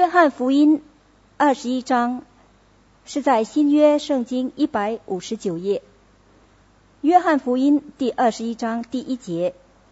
约翰福音21章是在新约圣经159页。约翰福音第21章第1节。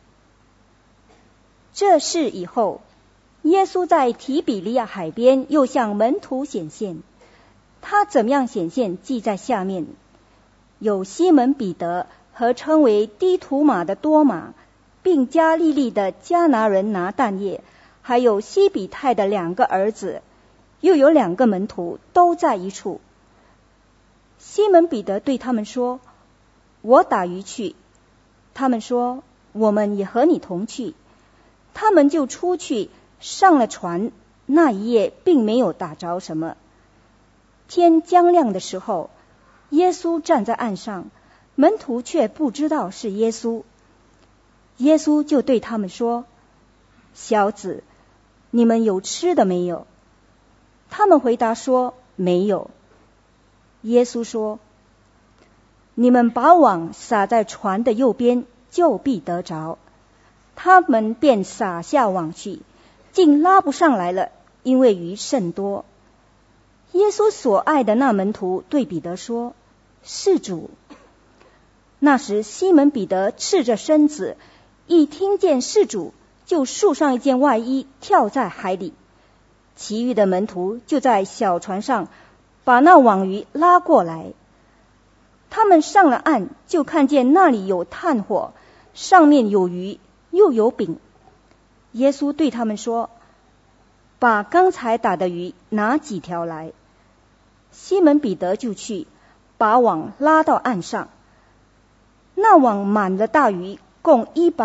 这事以后，耶稣在提比利亚海边又向门徒显现。他怎么样显现，记在下面。有西门彼得和称为低图马的多马，并加利利的迦拿人拿但业，还有西比泰的2个儿子，又有2个门徒，都在一处。西门彼得对他们说：我打鱼去。他们说：我们也和你同去。他们就出去上了船，那一夜并没有打着什么。天将亮的时候，耶稣站在岸上，门徒却不知道是耶稣。耶稣就对他们说：小子，你们有吃的没有？他们回答说：没有。耶稣说：你们把网撒在船的右边，就必得着。他们便撒下网去，竟拉不上来了，因为鱼甚多。耶稣所爱的那门徒对彼得说：是主。那时西门彼得赤着身子，一听见是主，就束上一件外衣，跳在海里。其余的门徒就在小船上把那网鱼拉过来。他们上了岸，就看见那里有炭火，上面有鱼，又有饼。耶稣对他们说：把刚才打的鱼拿几条来。西门彼得就去，把网拉到岸上。那网满了大鱼，共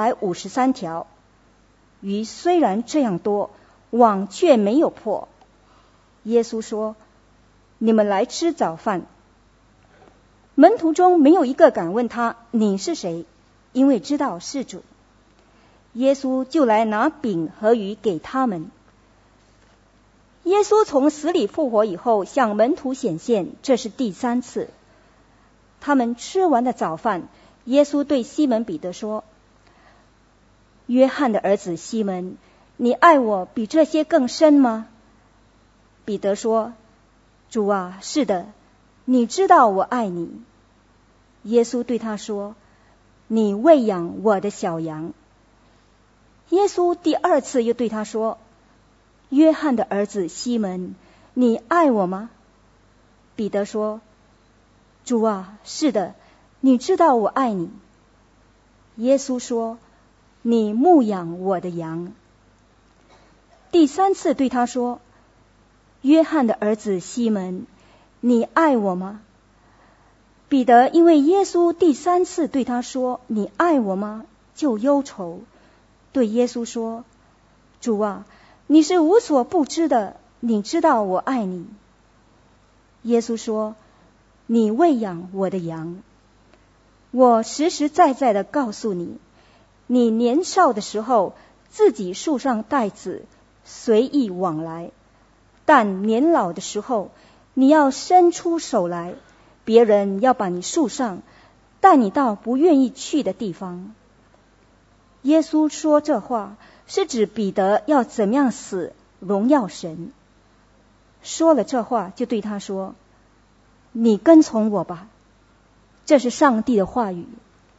153条。鱼虽然这样多，网却没有破。耶稣说：你们来吃早饭。门徒中没有一个敢问他：你是谁？因为知道是主。耶稣就来拿饼和鱼给他们。耶稣从死里复活以后，向门徒显现，这是第3次。他们吃完了早饭，耶稣对西门彼得说：约翰的儿子西门，你爱我比这些更深吗？彼得说：主啊，是的，你知道我爱你。耶稣对他说：你喂养我的小羊。耶稣第2次又对他说：约翰的儿子西门，你爱我吗？彼得说：主啊，是的，你知道我爱你。耶稣说：你牧养我的羊。第3次对他说：约翰的儿子西门，你爱我吗？彼得因为耶稣第3次对他说：你爱我吗？就忧愁，对耶稣说：主啊，你是无所不知的，你知道我爱你。耶稣说：你喂养我的羊。我实实在在的告诉你，你年少的时候自己束上带子，随意往来，但年老的时候，你要伸出手来，别人要把你束上，带你到不愿意去的地方。耶稣说这话是指彼得要怎么样死，荣耀神。说了这话，就对他说：你跟从我吧。这是上帝的话语。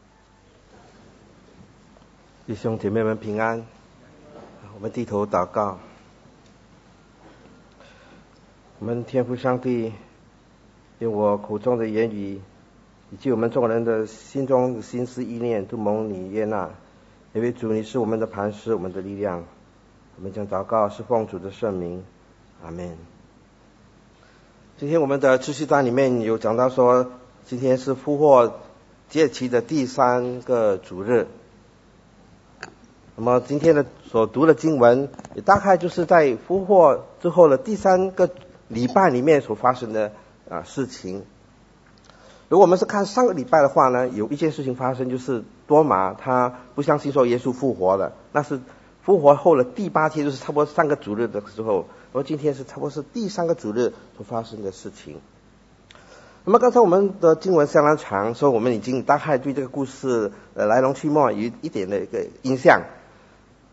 弟兄姐妹们平安，我们低头祷告。我们天父上帝，用我口中的言语，以及我们众人的心中的心思意念，都蒙你悦纳。因为主，你是我们的磐石，我们的力量。我们将祷告是奉主的圣名，阿们。今天我们的知识单里面有讲到说，今天是复活节期的第3个主日。那么今天的所读的经文，也大概就是在复活之后的第3个礼拜里面所发生的事情。如果我们是看上个礼拜的话呢，有一件事情发生，就是多马他不相信说耶稣复活了，那是复活后的第8天，就是差不多3个主日的时候。而今天是差不多是第3个主日所发生的事情。那么刚才我们的经文相当长，所以我们已经大概对这个故事来龙去脉有一点的一个印象。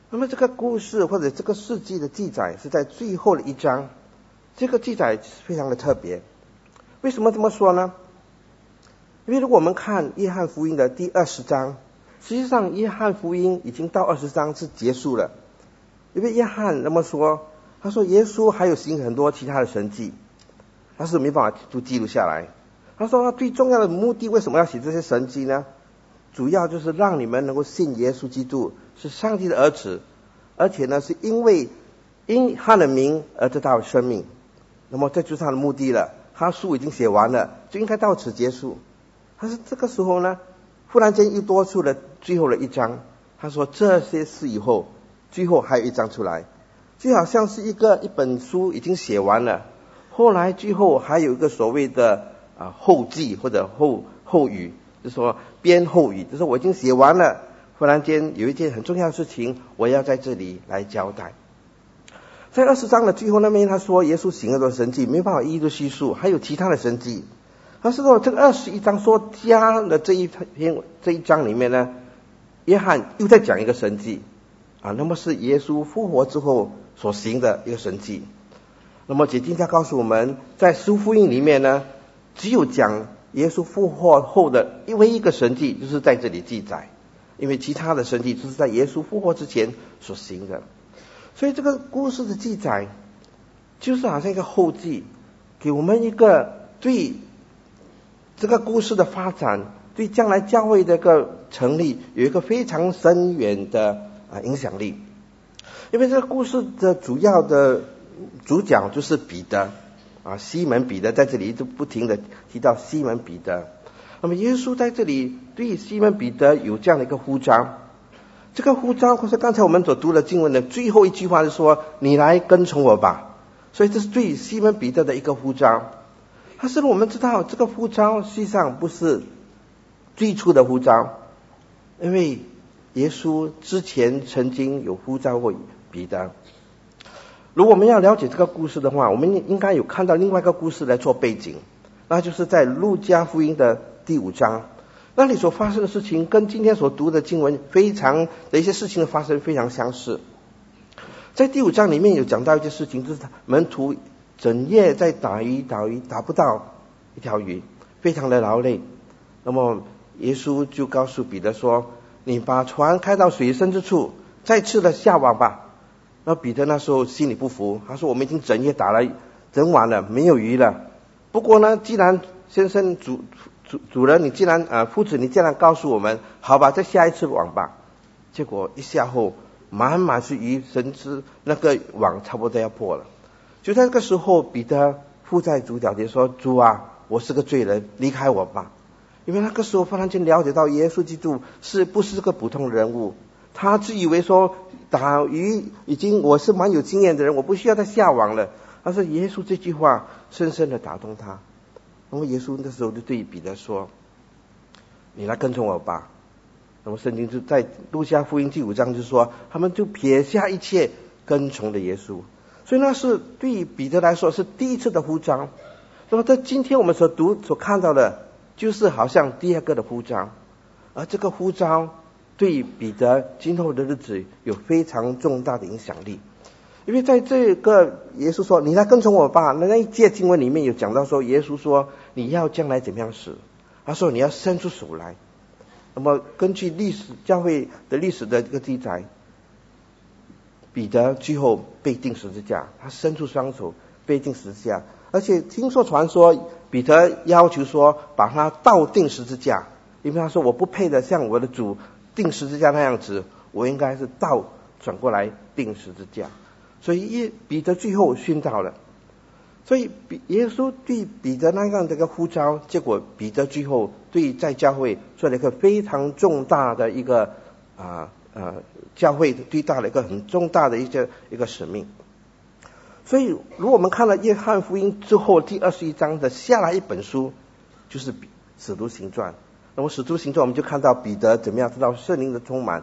那么这个故事或者这个事迹的记载是在最后的一章，这个记载非常的特别。为什么这么说呢？因为如果我们看约翰福音的第20章，实际上约翰福音已经到20章是结束了。因为约翰那么说，他说耶稣还有行很多其他的神迹，但是没办法都记录下来。他说他最重要的目的，为什么要写这些神迹呢？主要就是让你们能够信耶稣基督是上帝的儿子，而且呢是因他的名而得到生命。那么这就是他的目的了，他书已经写完了，就应该到此结束。但是这个时候呢，忽然间又多出了最后的一章，他说这些事以后，最后还有一章出来，就好像是一本书已经写完了，后来最后还有一个所谓的后记或者后语，就是说编后语，就是我已经写完了，忽然间有一件很重要的事情我要在这里来交代。在20章的最后那边，他说耶稣行了多神迹，没办法一一的叙述，还有其他的神迹。他说这个21章说加了这一章里面呢，约翰又在讲一个神迹那么是耶稣复活之后所行的一个神迹。那么解经家告诉我们，在十福音里面呢，只有讲耶稣复活后的唯一一个神迹就是在这里记载，因为其他的神迹就是在耶稣复活之前所行的。所以这个故事的记载就是好像一个后记，给我们一个对这个故事的发展，对将来教会的一个成立有一个非常深远的影响力。因为这个故事的主要的主角就是彼得西门彼得，在这里就不停的提到西门彼得。那么耶稣在这里对西门彼得有这样的一个呼召，这个呼召或是刚才我们所读的经文的最后一句话是说你来跟从我吧。所以这是对西门彼得的一个呼召。但是我们知道这个呼召实际上不是最初的呼召，因为耶稣之前曾经有呼召过彼得。如果我们要了解这个故事的话，我们应该有看到另外一个故事来做背景，那就是在路加福音的第5章，那里所发生的事情跟今天所读的经文非常的一些事情的发生非常相似。在第5章里面有讲到一件事情，就是门徒整夜在打鱼打不到一条鱼，非常的劳累。那么耶稣就告诉彼得说，你把船开到水深之处，再次的下网吧。那彼得那时候心里不服，他说我们已经整夜打了整晚了，没有鱼了。不过呢，既然先生主人你既然夫子你既然告诉我们，好吧，再下一次网吧。结果一下后满满是鱼，甚至那个网差不多要破了。就在这个时候，彼得伏在主脚前说，主啊，我是个罪人，离开我吧。因为那个时候忽然间了解到耶稣基督是不是个普通人物，他自以为说打鱼我是蛮有经验的人，我不需要再下网了。但是耶稣这句话深深的打动他。那么耶稣那时候就对彼得说，你来跟从我吧。那么圣经就在路加福音第5章就说，他们就撇下一切跟从了耶稣。所以那是对彼得来说是第一次的呼召。那么在今天我们所看到的就是好像第二个的呼召，而这个呼召对彼得今后的日子有非常重大的影响力。因为在这个耶稣说你来跟从我吧，那一节经文里面有讲到说，耶稣说你要将来怎么样死，他说你要伸出手来。那么根据教会的历史的一个记载，彼得最后被钉十字架，他伸出双手被钉十字架。而且听说传说彼得要求说把他倒钉十字架，因为他说我不配的像我的主钉十字架那样子，我应该是倒转过来钉十字架。所以彼得最后殉道了。所以耶稣对彼得那样的一个呼召，结果彼得最后对在教会做了一个非常重大的一个教会最大的一个很重大的一个使命。所以如果我们看了约翰福音之后第21章的下来一本书，就是使徒行传。那么使徒行传我们就看到彼得怎么样知道圣灵的充满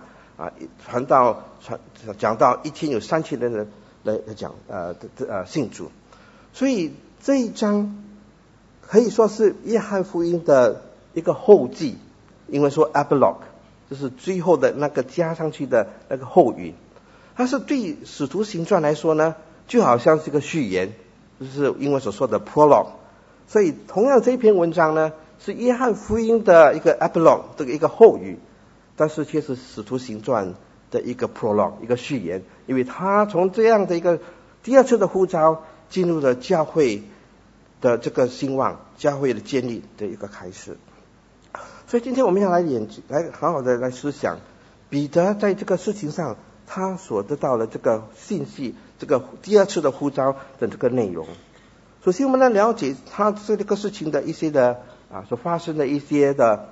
讲到一天有3000人来讲信主。所以这一章可以说是约翰福音的一个后记，英文说 epilogue， 就是最后的那个加上去的那个后语。 它是对使徒行传来说呢，就好像是一个序言，就是英文所说的 prologue。所以同样这篇文章呢，是约翰福音的一个 epilogue， 这个一个后语，但是却是使徒行传的一个 prologue， 一个序言，因为他从这样的一个第二次的呼召进入了教会的这个兴旺，教会的建立的一个开始。所以今天我们要来好好的来思想彼得在这个事情上他所得到的这个信息，这个第二次的呼召的这个内容。首先我们来了解他这个事情的一些的所发生的一些的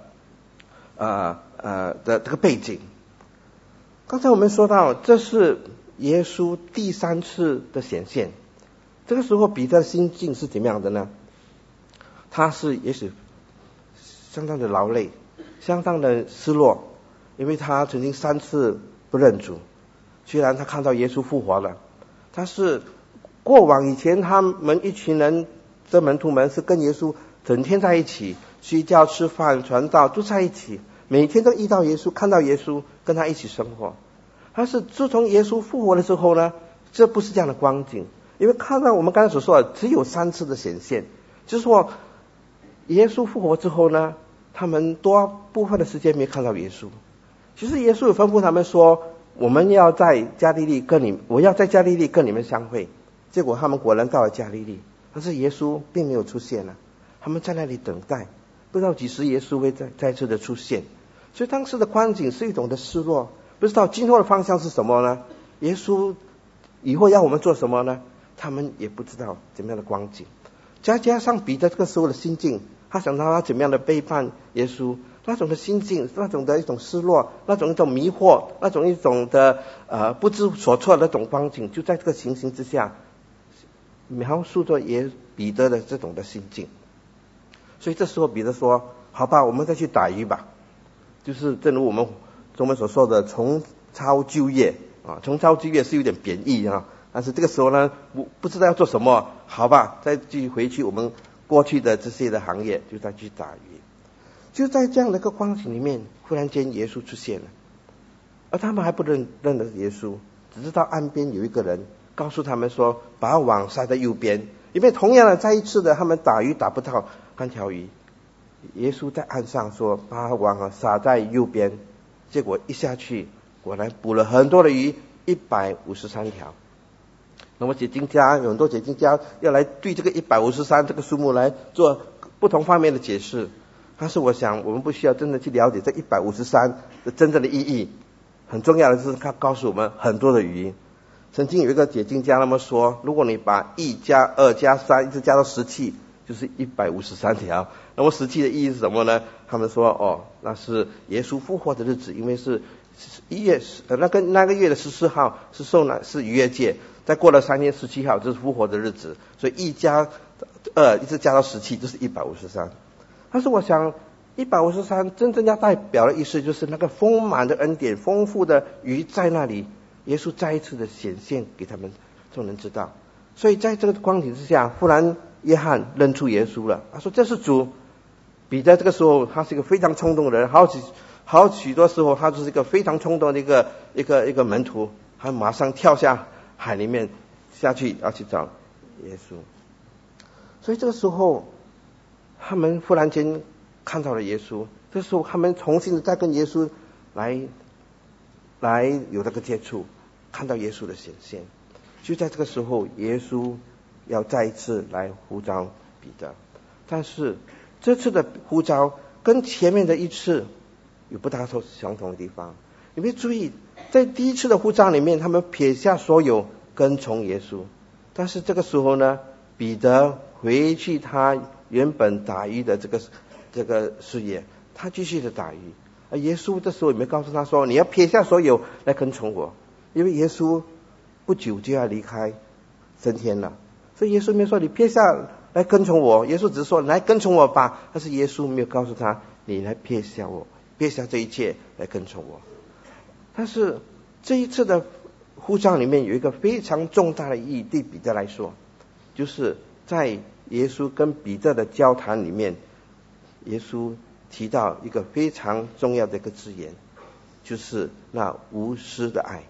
这个背景。刚才我们说到这是耶稣第三次的显现，这个时候彼得的心境是怎么样的呢？他是也许相当的劳累，相当的失落，因为他曾经3次不认主。虽然他看到耶稣复活了，但是过往以前他们一群人这门徒们是跟耶稣整天在一起，睡觉吃饭传道都在一起，每天都遇到耶稣，看到耶稣，跟他一起生活。但是自从耶稣复活的时候呢，这不是这样的光景，因为看到我们刚才所说的只有3次的显现，就是说耶稣复活之后呢，他们多部分的时间没看到耶稣。其实耶稣有吩咐他们说，我要在加利利跟你们相会。结果他们果然到了加利利，但是耶稣并没有出现了，他们在那里等待，不知道几时耶稣会再次的出现。所以当时的光景是一种的失落，不知道今后的方向是什么呢？耶稣以后要我们做什么呢？他们也不知道怎么样的光景。加上彼得这个时候的心境，他想到他怎么样的背叛耶稣，那种的心境，那种的一种失落，那种一种迷惑，那种一种的不知所措的那种光景，就在这个情形之下描述着彼得的这种的心境。所以这时候彼得说，好吧，我们再去打鱼吧。就是正如我们中文所说的重操旧业重操旧业是有点贬义但是这个时候呢，不知道要做什么，好吧，再继续回去我们过去的这些的行业，就再去打鱼。就在这样的一个光景里面，忽然间耶稣出现了，而他们还不认得耶稣，只知道岸边有一个人告诉他们说，把网撒在右边，因为同样的再一次的他们打鱼打不到半条鱼，耶稣在岸上说把网撒在右边，结果一下去果然捕了很多的鱼，153条。那么有很多解经家要来对这个153这个数目来做不同方面的解释，但是我想我们不需要真的去了解这153的真正的意义，很重要的是他告诉我们很多的鱼。曾经有一个解经家那么说，如果你把1加2加3一直加到17，就是153条。那么17的意义是什么呢？他们说那是耶稣复活的日子，因为是1月那个月的14号是逾越节，再过了3天17号就是复活的日子，所以1加2一直加到17就是153。但是我想153真正要代表的意思就是那个丰满的恩典，丰富的鱼在那里，耶稣再一次的显现给他们众人知道。所以在这个光景之下，忽然约翰认出耶稣了，他说这是主。彼得这个时候他是一个非常冲动的人，好许多时候他就是一个非常冲动的一个门徒，他马上跳下海里面下去要去找耶稣。所以这个时候他们忽然间看到了耶稣，这时候他们重新的再跟耶稣来有这个接触，看到耶稣的显现。就在这个时候，耶稣要再一次来呼召彼得，但是这次的呼召跟前面的一次有不大相同的地方。你会注意，在第一次的呼召里面，他们撇下所有跟从耶稣，但是这个时候呢，彼得回去他原本打鱼的这个事业，他继续的打鱼。而耶稣这时候有没有告诉他说，你要撇下所有来跟从我？因为耶稣不久就要离开升天了，所以耶稣没有说你撇下来跟从我，耶稣只是说来跟从我吧，但是耶稣没有告诉他你来撇下这一切来跟从我。但是这一次的呼召里面有一个非常重大的意义，对彼得来说，就是在耶稣跟彼得的交谈里面，耶稣提到一个非常重要的一个字眼，就是那无私的爱。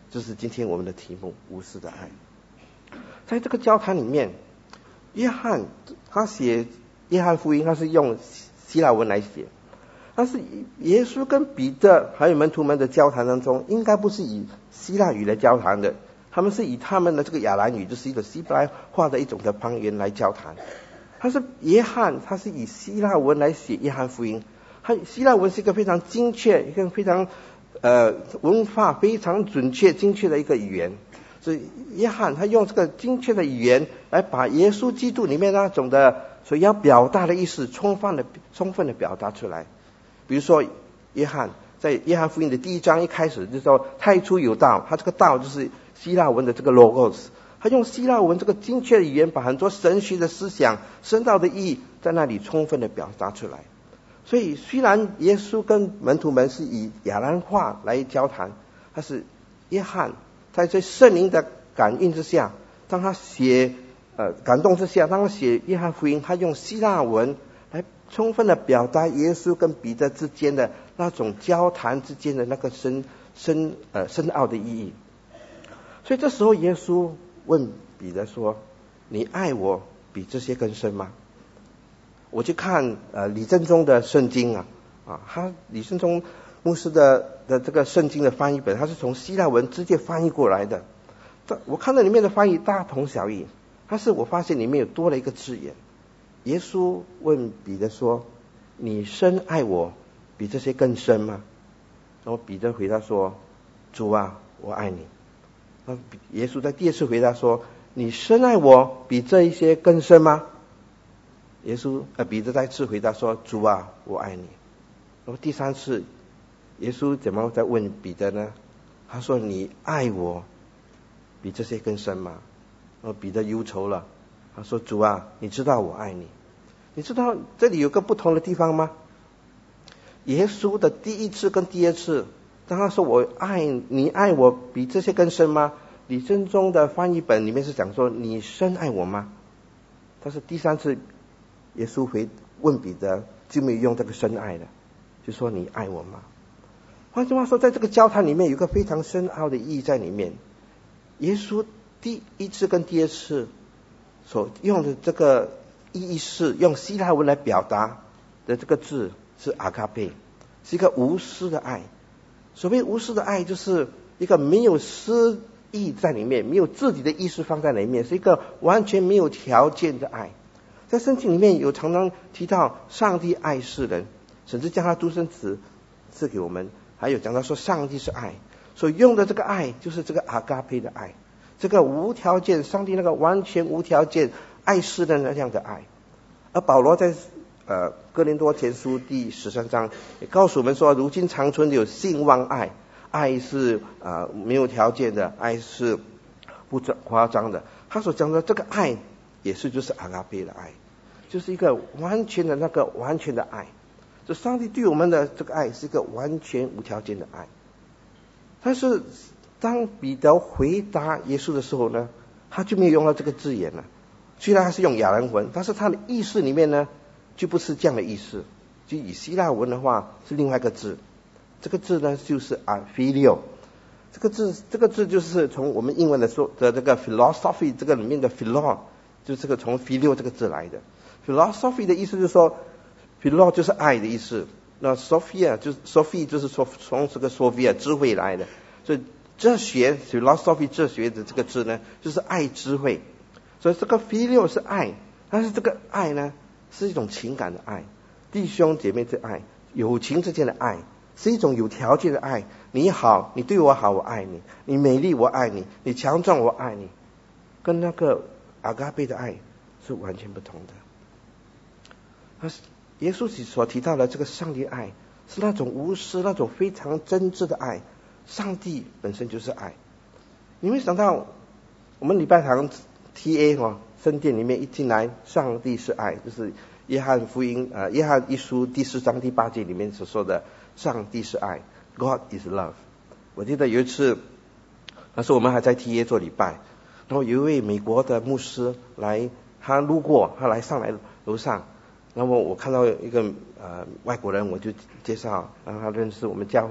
就是今天我们的题目，无私的爱。在这个交谈里面，约翰他写约翰福音，他是用希腊文来写，但是耶稣跟彼得还有门徒们的交谈当中，应该不是以希腊语来交谈的，他们是以他们的这个亚兰语，就是一个希伯来话的一种的方言来交谈。他是约翰，他是以希腊文来写约翰福音，希腊文是一个非常精确，一个非常文法非常准确精确的一个语言，所以约翰他用这个精确的语言来把耶稣基督里面那种的所要表达的意思充分的表达出来。比如说约翰在约翰福音的第1章一开始就说太初有道，他这个道就是希腊文的这个 logos， 他用希腊文这个精确的语言把很多神学的思想深道的意义在那里充分的表达出来。所以虽然耶稣跟门徒们是以亚兰话来交谈，但是约翰在这圣灵的感应之下，当他写感动之下，当他写约翰福音，他用希腊文来充分的表达耶稣跟彼得之间的那种交谈之间的那个深奥的意义。所以这时候耶稣问彼得说，你爱我比这些更深吗？我去看李正中的圣经他李正中牧师的这个圣经的翻译本，他是从希腊文直接翻译过来的。我看到里面的翻译大同小异，但是我发现里面有多了一个字眼。耶稣问彼得说，你深爱我比这些更深吗？然后彼得回答说，主啊，我爱你。然后耶稣在第2次回答说，你深爱我比这一些更深吗？彼得再次回答说，主啊，我爱你。然后第3次耶稣怎么在问彼得呢？他说，你爱我比这些更深吗？然后彼得忧愁了，他说，主啊，你知道我爱你。你知道这里有个不同的地方吗？耶稣的第1次跟第2次，当他说你爱我比这些更深吗？李正中的翻译本里面是讲说，你深爱我吗？但是第3次耶稣问彼得就没有用这个深爱的，就说你爱我吗？换句话说，在这个交谈里面有一个非常深奥的意义在里面。耶稣第1次跟第2次所用的这个意义是用希腊文来表达的，这个字是阿嘎贝，是一个无私的爱。所谓无私的爱，就是一个没有私意在里面，没有自己的意识放在里面，是一个完全没有条件的爱。在圣经里面有常常提到上帝爱世人，甚至将他独生子赐给我们，还有讲到说上帝是爱，所以用的这个爱就是这个阿嘎佩的爱，这个无条件，上帝那个完全无条件爱世人那样的爱。而保罗在哥林多前书第13章也告诉我们说，如今长存有信望爱，爱是没有条件的，爱是不夸张的。他所讲的这个爱也是就是阿嘎贝的爱，就是一个完全的完全的爱。就上帝对我们的这个爱是一个完全无条件的爱。但是当彼得回答耶稣的时候呢，他就没有用到这个字眼了。虽然他是用亚兰文，但是他的意思里面呢就不是这样的意思，就以希腊文的话是另外一个字。这个字呢就是phileo，这个字就是从我们英文的说的这个 philosophy 这个里面的 philo， 就是这个从 phileo 这个字来的。philosophy 的意思就是说 philo 就是爱的意思，那 sophia 就是 Sophie 就是说从这个 Sophia 智慧来的，所以哲学 philosophy 哲学的这个字呢就是爱智慧。所以这个 phileo 是爱，但是这个爱呢是一种情感的爱，弟兄姐妹之爱，友情之间的爱，是一种有条件的爱。你好，你对我好，我爱你；你美丽，我爱你；你强壮，我爱你。跟那个阿嘎贝的爱是完全不同的。耶稣所提到的这个上帝爱是那种无私，那种非常真挚的爱。上帝本身就是爱。你会想到我们礼拜堂 TA 圣殿里面一进来，上帝是爱，就是约翰福音约翰一书第4章第8节里面所说的上帝是爱， God is love。 我记得有一次，那时候我们还在 TA 做礼拜，然后有一位美国的牧师来，他路过，他来上来楼上，那么我看到一个外国人，我就介绍让他认识我们教会，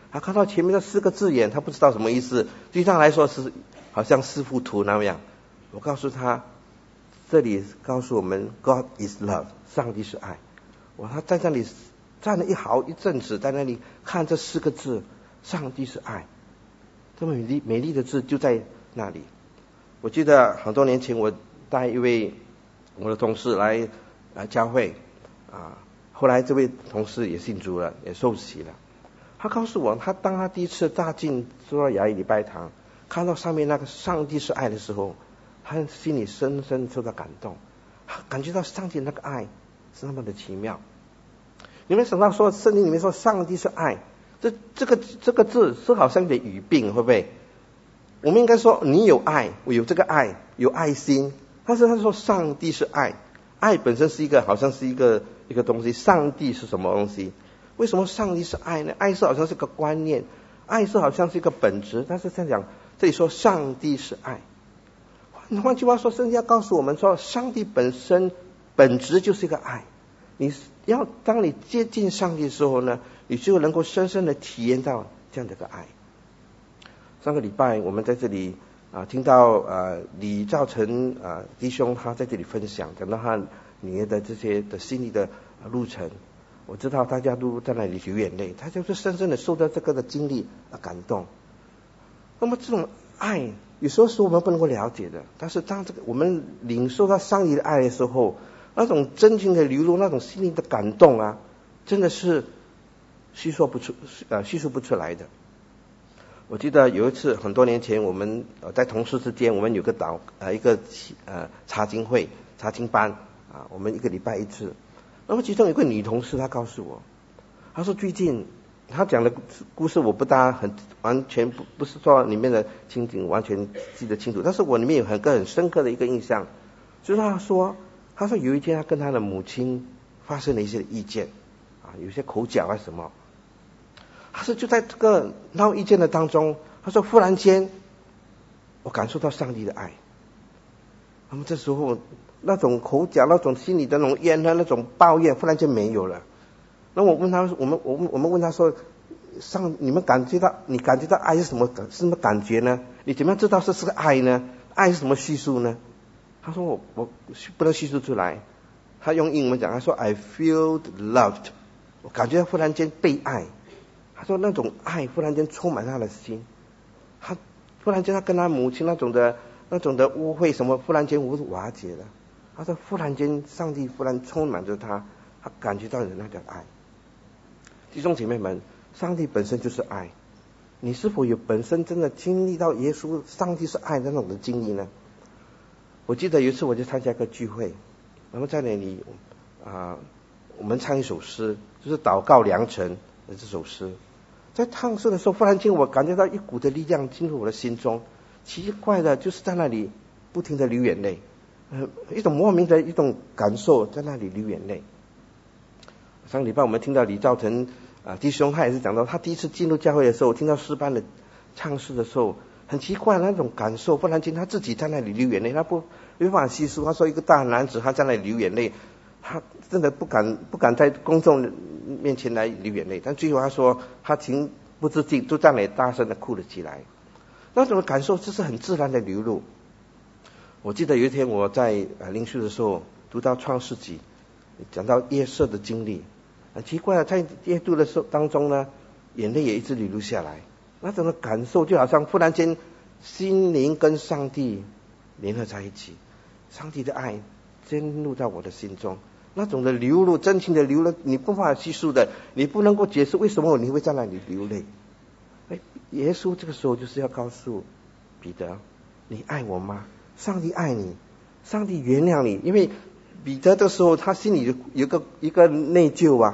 他看到前面的4个字眼，他不知道什么意思，对他来说是好像四幅图那样。我告诉他，这里告诉我们 God is love， 上帝是爱。他在那里站了一阵子，在那里看这4个字，上帝是爱，这么美丽的字就在那里。我记得很多年前我带一位我的同事来教会后来这位同事也信主了，也受洗了。他告诉我，当他第一次踏进主亚礼拜堂，看到上面那个上帝是爱的时候，他心里深深受到感动，感觉到上帝那个爱是那么的奇妙。你们想到说圣经里面说上帝是爱，这个字是好像有点语病，会不会？我们应该说你有爱，我有这个爱，有爱心。但是他说上帝是爱，爱本身是一个好像是一个东西，上帝是什么东西？为什么上帝是爱呢？爱是好像是个观念，爱是好像是一个本质，但是在讲这里说上帝是爱。换句话说，圣经要告诉我们说，上帝本身本质就是一个爱。当你接近上帝的时候呢，你就能够深深的体验到这样的一个爱。上个礼拜我们在这里听到李兆成弟兄他在这里分享，讲到他里面的这些的心理的路程。我知道大家都在那里流眼泪，他就是深深的受到这个的经历感动。那么这种爱有时候是我们不能够了解的，但是当我们领受到上帝的爱的时候，那种真情的流露，那种心灵的感动真的是叙述不出来的。我记得有一次很多年前，我们在同事之间，我们有个一个查经会、查经班我们1个礼拜1次。那么其中有个女同事，她告诉我，她说最近她讲的故事我不大完全不是说里面的情景完全记得清楚，但是我里面有很深刻的一个印象，就是她说有一天她跟她的母亲发生了一些意见有些口角什么。她说就在这个闹意见的当中，她说忽然间我感受到上帝的爱。那么这时候那种口角、那种心里的那种怨恨、那种抱怨忽然间没有了。那我问他，我们问他说，你感觉到爱是什么感觉呢？你怎么样知道这是个爱呢？爱是什么叙述呢？他说我不能叙述出来。他用英文讲，他说 I feel loved， 我感觉忽然间被爱。他说那种爱忽然间充满他的心，忽然间他跟他母亲那种的误会什么忽然间瓦解了。他说忽然间上帝忽然充满着他感觉到有那个爱。弟兄姐妹们，上帝本身就是爱，你是否有本身真的经历到耶稣上帝是爱的那种的经历呢？我记得有一次我就参加一个聚会，然后在那里我们唱一首诗，就是祷告良辰的这首诗。在唱诗的时候，忽然间我感觉到一股的力量进入我的心中，奇怪的就是在那里不停的流眼泪，一种莫名的一种感受，在那里流眼泪。上个礼拜我们听到李兆成弟兄，他也是讲到他第一次进入教会的时候，听到诗班的唱诗的时候，很奇怪的那种感受，忽然间他自己在那里流眼泪，他没办法叙述。他说一个大男子他在那里流眼泪，他真的不敢在公众面前来流眼泪，但最后他说他情不自禁就在那里大声的哭了起来。那种感受就是很自然的流露。我记得有一天我在灵修的时候读到创世纪，讲到约瑟的经历，很奇怪在阅读的时候当中呢，眼泪也一直流露下来。那种的感受就好像忽然间心灵跟上帝联合在一起，上帝的爱进入到我的心中，那种的流露，真情的流露，你不法叙述的，你不能够解释为什么你会在那里流泪。耶稣这个时候就是要告诉彼得，你爱我吗？上帝爱你，上帝原谅你。因为彼得的时候他心里有一个内疚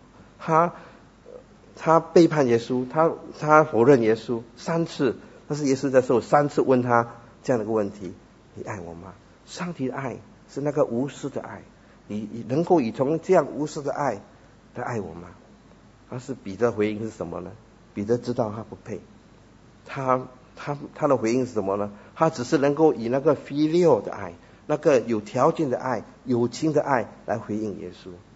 他背叛耶稣，他否认耶稣3次，但是耶稣在时候3次问他这样的一个问题，你爱我吗？上帝的爱是那个无私的爱，你能够以从这样无私的爱来爱我吗？但是彼得回应是什么呢？彼得知道他不配，他的回应是什么呢？他只是能够以那个 filial 的爱，那个有条件的爱、友情的爱来回应耶稣。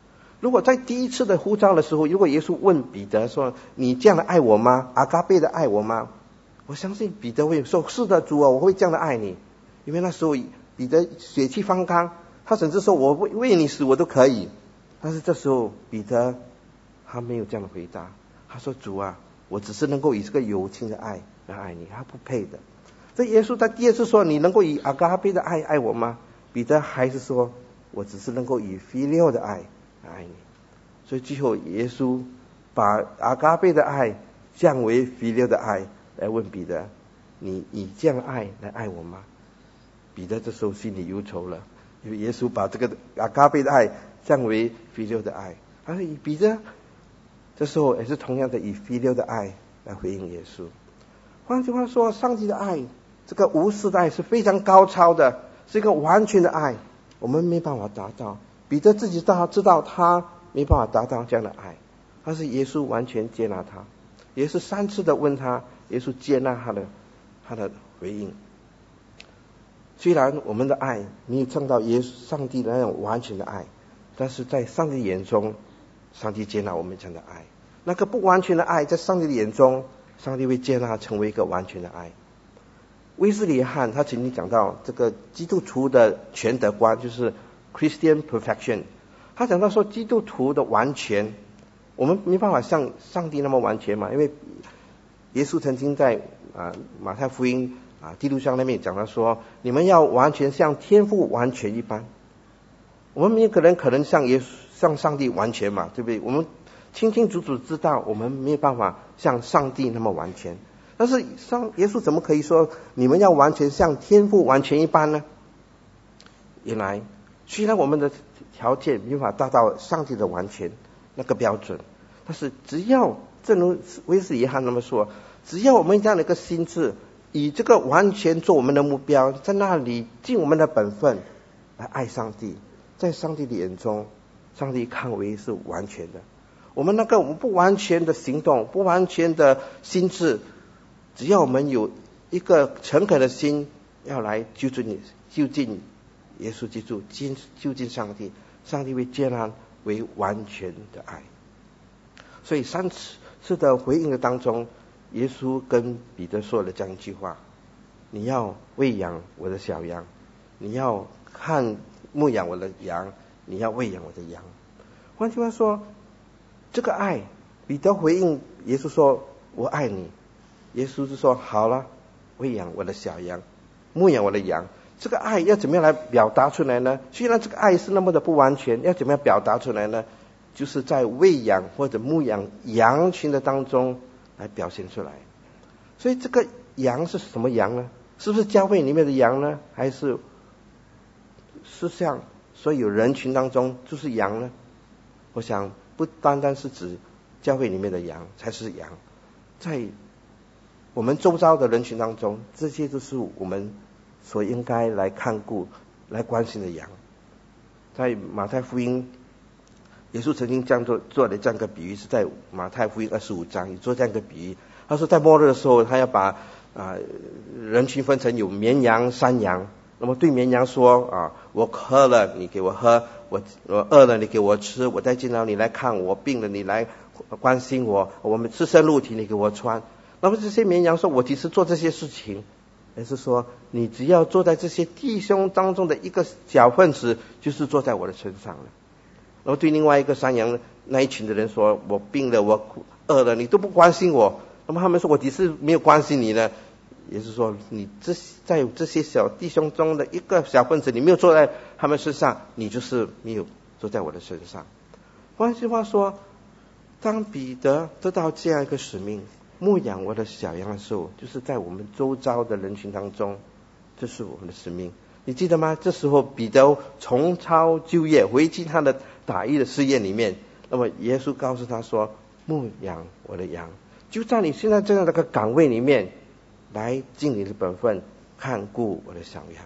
如果在第一次的呼召的时候，如果耶稣问彼得说，你这样的爱我吗？阿嘎贝的爱我吗？我相信彼得会说，是的，主啊，我会这样的爱你。因为那时候彼得血气方刚，他甚至说我为你死我都可以。但是这时候彼得他没有这样的回答，他说，主啊，我只是能够以这个友情的爱来爱你，他不配的。这耶稣在第二次说，你能够以阿嘎贝的爱爱我吗？彼得还是说，我只是能够以phileo的爱来爱你。所以最后耶稣把阿嘎贝的爱降为phileo的爱，来问彼得，你以这样的爱来爱我吗？彼得这时候心里忧愁了，因为耶稣把这个阿嘎贝的爱降为phileo的爱，而彼得这时候也是同样的以phileo的爱来回应耶稣。换句话说，上帝的爱，这个无私的爱是非常高超的，是一个完全的爱，我们没办法达到。彼得自己知道他没办法达到这样的爱，但是耶稣完全接纳他。耶稣3次的问他，耶稣接纳他的回应。虽然我们的爱没有挣到上帝的那种完全的爱，但是在上帝眼中，上帝接纳我们这样的爱。那个不完全的爱，在上帝的眼中，上帝会接纳成为一个完全的爱。威斯里汉他曾经讲到这个基督徒的全德观，就是 Christian Perfection。他讲到说，基督徒的完全，我们没办法像上帝那么完全嘛，因为耶稣曾经在马太福音第6章那边讲到说，你们要完全像天父完全一般。我们没有可能像上帝完全嘛，对不对？我们清清楚楚知道我们没有办法像上帝那么完全，但是耶稣怎么可以说你们要完全像天父完全一般呢？原来虽然我们的条件没法达到上帝的完全那个标准，但是只要正如威斯里汉那么说，只要我们这样的一个心智，以这个完全做我们的目标，在那里尽我们的本分来爱上帝，在上帝的眼中，上帝看为是完全的。我们不完全的行动，不完全的心智，只要我们有一个诚恳的心，要来就近耶稣基督，就近上帝，上帝会接纳为完全的爱。所以3次的回应的当中，耶稣跟彼得说了这样一句话，你要喂养我的小羊，你要牧养我的羊，你要喂养我的羊。换句话说，这个爱，彼得回应耶稣说，我爱你。耶稣就说，好了，喂养我的小羊，牧养我的羊。这个爱要怎么样来表达出来呢？虽然这个爱是那么的不完全，要怎么样表达出来呢？就是在喂养或者牧养羊群的当中来表现出来。所以这个羊是什么羊呢？是不是教会里面的羊呢？还是像所有人群当中就是羊呢？我想不单单是指教会里面的羊才是羊，在我们周遭的人群当中，这些都是我们所应该来看顾、来关心的羊。在马太福音，耶稣曾经这样做的这样一个比喻，是在马太福音25章也做这样一个比喻。他说在末日的时候，他要把人群分成有绵羊、山羊。那么对绵羊说我渴了你给我喝，我饿了你给我吃，我在见到你来看我，病了你来关心我，我们赤身露体你给我穿。那么这些绵羊说，我其实做这些事情，也是说你只要坐在这些弟兄当中的一个小分子，就是坐在我的身上了。然后对另外一个山羊那一群的人说，我病了我饿了你都不关心我。那么他们说，我只是没有关心你呢，也就是说你在这些小弟兄中的一个小分子，你没有坐在他们身上，你就是没有坐在我的身上。换句话说，当彼得得到这样一个使命，牧养我的小羊的时候，就是在我们周遭的人群当中，这是我们的使命。你记得吗？这时候彼得重操旧业，回进他的打义的事业里面。那么耶稣告诉他说，牧养我的羊，就在你现在这样的一个岗位里面来尽你的本分，看顾我的小羊。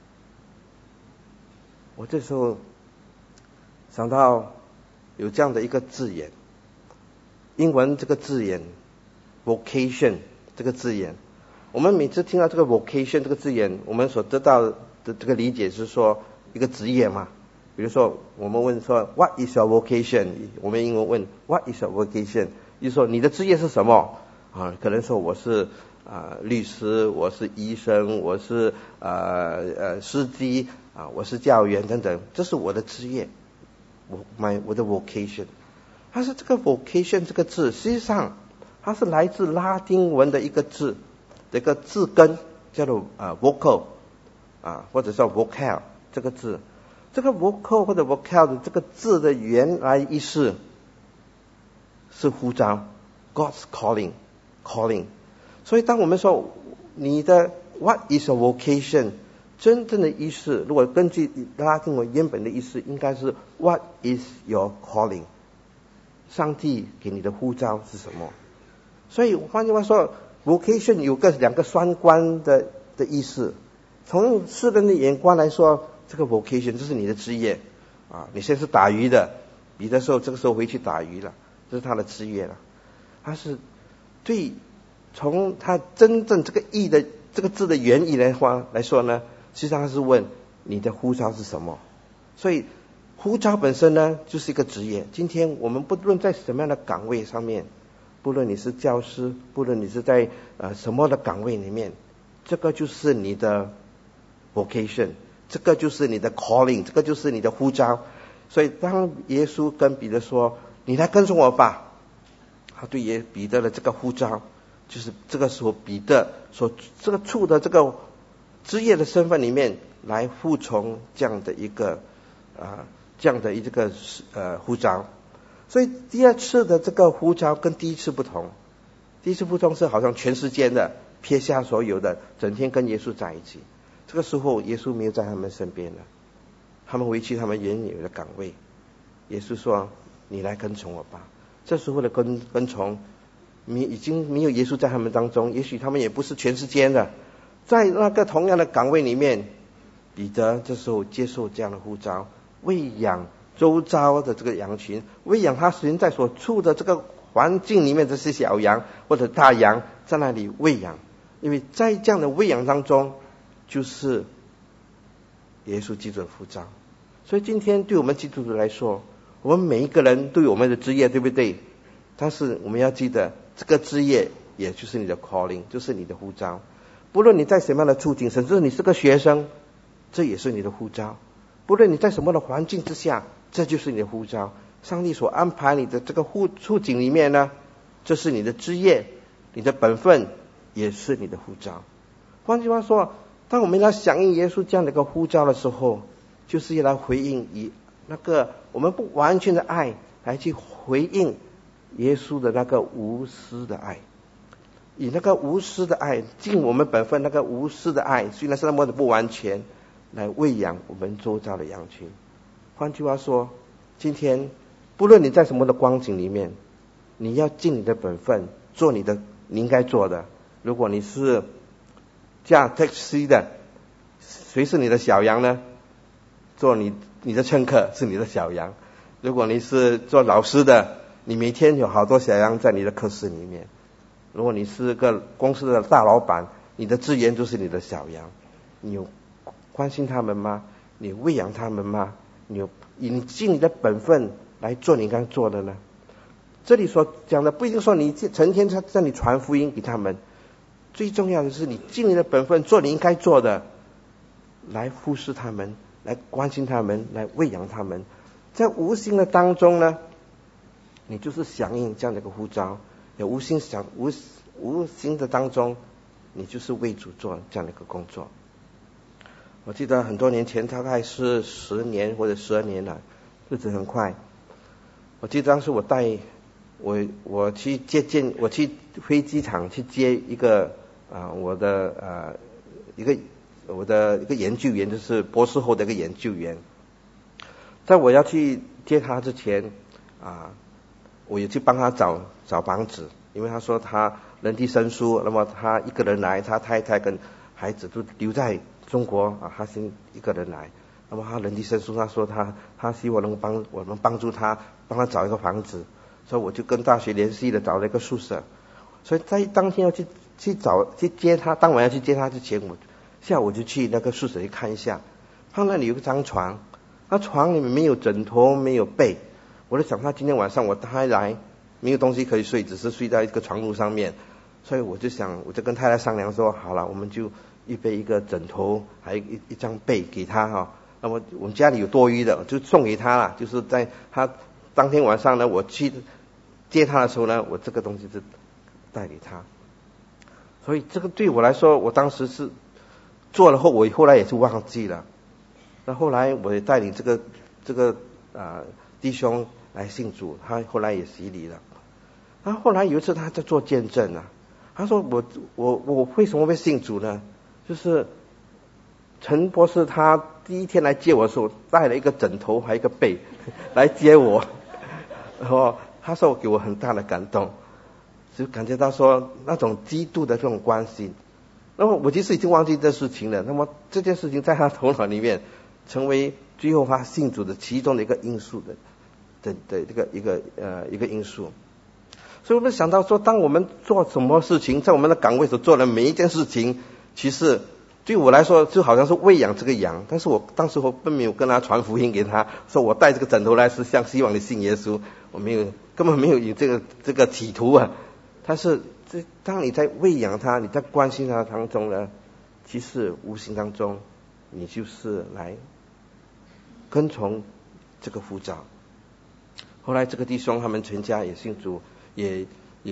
我这时候想到有这样的一个字眼，英文这个字眼 vocation 这个字眼，我们每次听到这个 vocation 这个字眼，我们所得到的这个理解是说一个职业嘛， 比如说我们问说 What is your vocation？ 我们英文问 What is your vocation？ 就是说你的职业是什么可能说我是律师，我是医生，我是司机我是教员等等，这是我的职业，我的 vocation。但是这个 vocation 这个字实际上它是来自拉丁文的一个字的一个字根，叫做vocal 或者叫 vocal 这个字。这个 vocal 或者 vocal 的这个字的原来意思是呼召 God's calling。所以当我们说你的 What is your vocation， 真正的意思如果根据拉丁文原本的意思应该是 What is your calling， 上帝给你的呼召是什么。所以换句话说 vocation 有两个双关的意思。从世人的眼光来说，这个 vocation 就是你的职业你现在是打鱼的，彼得说这个时候回去打鱼了，这是他的职业了。他是对从他真正这个义的这个字的原意来说呢，实际上他是问你的呼召是什么。所以呼召本身呢就是一个职业。今天我们不论在什么样的岗位上面，不论你是教师，不论你是在什么的岗位里面，这个就是你的 vocation， 这个就是你的 calling， 这个就是你的呼召。所以当耶稣跟彼得说你来跟从我吧，他对彼得的这个呼召就是这个时候彼得所这个处的这个职业的身份里面来服从这样的一个呼召。所以第二次的这个呼召跟第一次不同，第一次呼召是好像全世界的撇下所有的，整天跟耶稣在一起。这个时候耶稣没有在他们身边了，他们回去他们原有的岗位。耶稣说你来跟从我吧。这时候的跟从已经没有耶稣在他们当中，也许他们也不是全世界的，在那个同样的岗位里面，彼得这时候接受这样的呼召，喂养周遭的这个羊群，喂养他现在所处的这个环境里面这些小羊或者大羊，在那里喂养。因为在这样的喂养当中就是耶稣基督的呼召。所以今天对我们基督徒来说，我们每一个人都有我们的职业，对不对？但是我们要记得这个职业也就是你的 calling， 就是你的呼召。不论你在什么样的处境，甚至你是个学生，这也是你的呼召。不论你在什么的环境之下，这就是你的呼召。上帝所安排你的这个处境里面呢，这是你的职业，你的本分也是你的呼召。换句话说，当我们要响应耶稣这样的一个呼召的时候，就是要来回应以那个我们不完全的爱来去回应耶稣的那个无私的爱，以那个无私的爱尽我们本分，那个无私的爱虽然是那么的不完全，来喂养我们周遭的羊群。换句话说，今天不论你在什么的光景里面，你要尽你的本分，做你应该做的。如果你是驾 taxi 的，谁是你的小羊呢？做你的乘客是你的小羊。如果你是做老师的，你每天有好多小羊在你的课室里面。如果你是个公司的大老板，你的资源就是你的小羊。你有关心他们吗？你喂养他们吗？你尽你的本分来做你应该做的呢？这里所讲的不一定说你成天在这里传福音给他们，最重要的是你尽你的本分，做你应该做的，来忽视他们，来关心他们，来喂养他们。在无形的当中呢，你就是响应这样的一个呼召；也无形的当中，你就是为主做这样的一个工作。我记得很多年前，大概是10年或者12年了，日子很快。我记得当时我去飞机场去接一个我的一个研究员，就是博士后的一个研究员。在我要去接他之前我也去帮他找房子，因为他说他人地生疏，那么他一个人来，他太太跟孩子都留在中国他先一个人来，那么他人地生疏，他说他希望我能帮助他，帮他找一个房子。所以我就跟大学联系了，找了一个宿舍。所以在当天要去接他，当晚要去接他之前，下午就去那个宿舍去看一下。他那里有一张床， 那床里面没有枕头，没有被，我就想他今天晚上我带来没有东西可以睡，只是睡在一个床铺上面，所以我就跟太太商量说，好了，我们就预备一个枕头，还有一张被给他哈。那么我们家里有多余的，就送给他了。就是在他当天晚上呢，我去接他的时候呢，我这个东西就带给他。所以这个对我来说，我当时是做了后，我后来也是忘记了。那后来我也带领这个弟兄来信主，他后来也洗礼了。然后后来有一次他在做见证啊，他说我为什么会信主呢？就是陈博士他第一天来接我的时候，带了一个枕头还有一个被来接我，然后他说给我很大的感动，就感觉到说那种基督的这种关系。那么我其实已经忘记这事情了，那么这件事情在他头脑里面成为最后他信主的其中的一个因素的这个一个因素。所以我们想到说，当我们做什么事情，在我们的岗位所做的每一件事情，其实对我来说就好像是喂养这个羊，但是我当时我并没有跟他传福音给他，说我带这个枕头来是希望你信耶稣，我根本没有这个企图啊。但是当你在喂养他，你在关心他当中呢，其实无形当中你就是来跟从这个呼召。后来这个弟兄他们全家也信主，也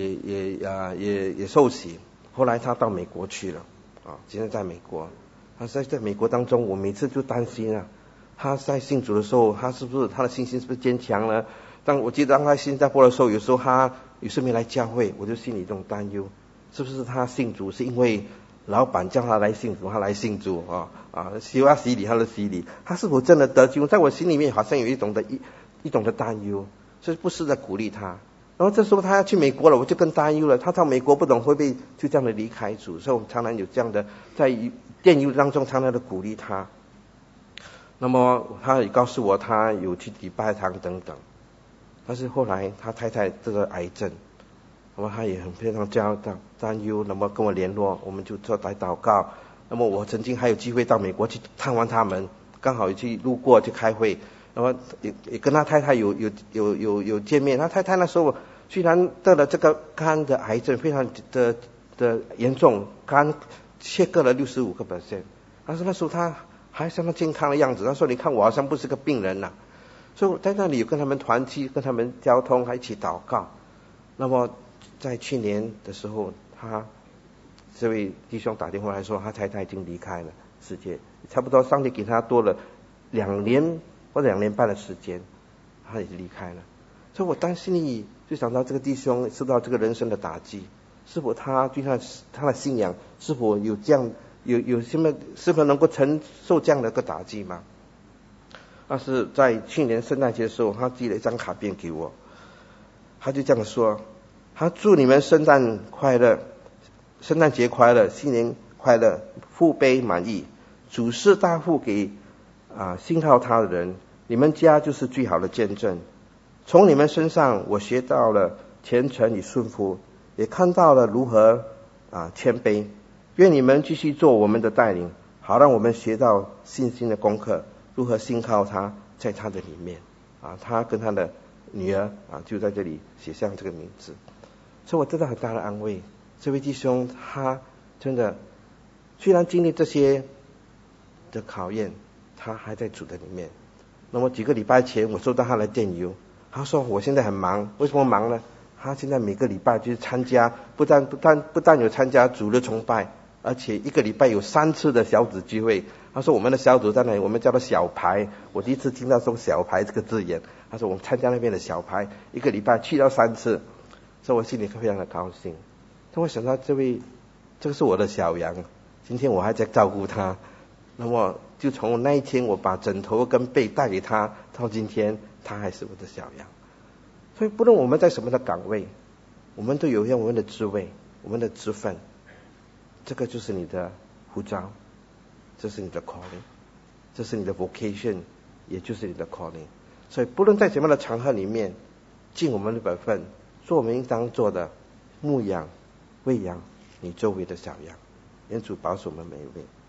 受洗。后来他到美国去了啊，现在在美国。他在美国当中，我每次就担心啊，他在信主的时候，他的信心是不是坚强呢？我记得当他新加坡的时候，有时候他有时没来教会，我就心里这种担忧，是不是他信主是因为老板叫他来信主，他来信主希望洗礼他的洗礼，他是否真的得救？在我心里面好像有一种的担忧，所以不是在鼓励他。然后这时候他要去美国了，我就更担忧了，他到美国不懂会不会就这样的离开主，所以我们常常有这样的在电邮当中常常的鼓励他。那么他也告诉我他有去礼拜堂等等，但是后来他太太这个癌症，那么他也非常担忧，那么跟我联络，我们就做来祷告。那么我曾经还有机会到美国去探望他们，刚好去路过去开会，那么也跟他太太有见面。他太太那时候虽然得了这个肝的癌症，非常的严重，肝切割了65%，但是那时候他还相当健康的样子。他说你看我好像不是个病人所以我在那里有跟他们团契，跟他们交通，还一起祷告。那么在去年的时候，这位弟兄打电话来说，他太太已经离开了世界，差不多上帝给他多了2年或者2年半的时间，他已经离开了。所以我担心你就想到这个弟兄受到这个人生的打击，是否他对他的信仰是否有这样有什么，是否能够承受这样的一个打击吗？但是在去年圣诞节的时候，他寄了一张卡片给我，他就这样说，他祝你们圣诞节快乐，新年快乐，福杯满溢，主是大富给信靠他的人，你们家就是最好的见证。从你们身上我学到了虔诚与顺服，也看到了如何谦卑。愿你们继续做我们的带领，好让我们学到信心的功课，如何信靠他，在他的里面他跟他的女儿就在这里写上这个名字。所以我得到很大的安慰。这位弟兄他真的虽然经历这些的考验，他还在主的里面。那么几个礼拜前我收到他的电邮，他说我现在很忙。为什么忙呢？他现在每个礼拜就是参加，不但有参加主日崇拜，而且一个礼拜有3次的小组聚会。他说我们的小组在那里，我们叫做小牌。我第一次听到说小牌这个字眼。他说我们参加那边的小牌，一个礼拜去到3次，所以我心里非常的高兴。但我想到这个是我的小羊，今天我还在照顾他。那么就从那一天我把枕头跟被带给他，到今天他还是我的小羊。所以不论我们在什么的岗位，我们都有我们的职位，我们的职分，这个就是你的呼召，这是你的 calling， 这是你的 vocation， 也就是你的 calling。 所以不论在什么样的场合里面，尽我们的本分，做我们应当做的，牧养喂养你周围的小羊。愿主保守我们每一位。